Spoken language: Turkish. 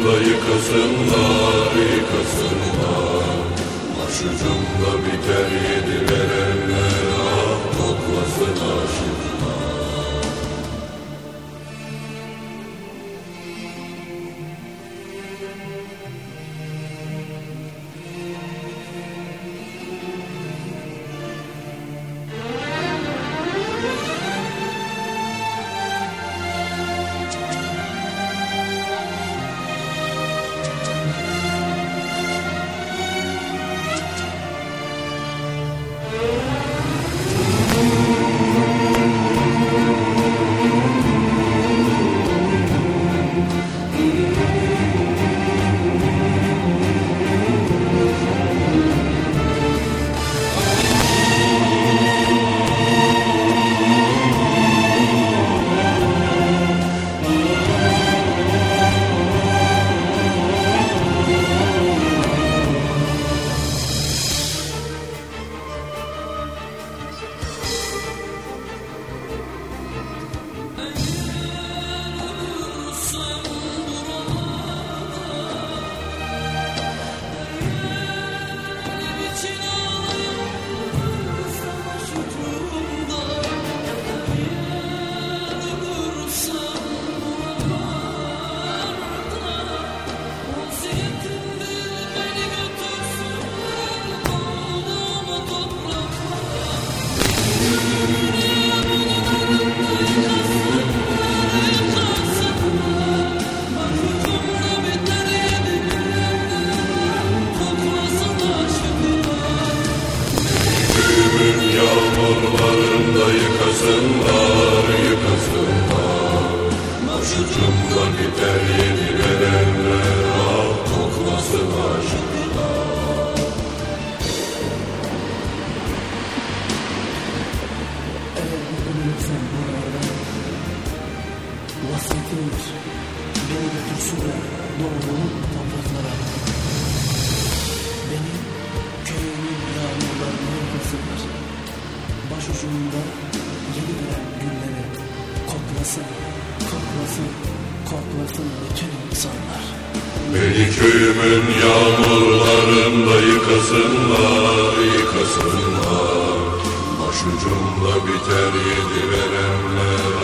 yağmurlarında yıkasınlar, yıkasınlar. Başucumda biter yedi verenler, ah koklasın aşıklar. Yağmurlarında yıkasınlar, yıkasınlar. Başucumda biter yedi verenler, ah koklasın aşıklar. Eğer bir ölürsen buralarda, vasiyetimiz beni götürsünler doğru topraklara. Beni köyümün yağmurlarına yıkasınlar. Başucumda yedi veren günleri koklasın, koklasın, koklasın bütün insanlar. Beni köyümün yağmurlarında yıkasınlar, yıkasınlar. Başucumda biter yedi verenler,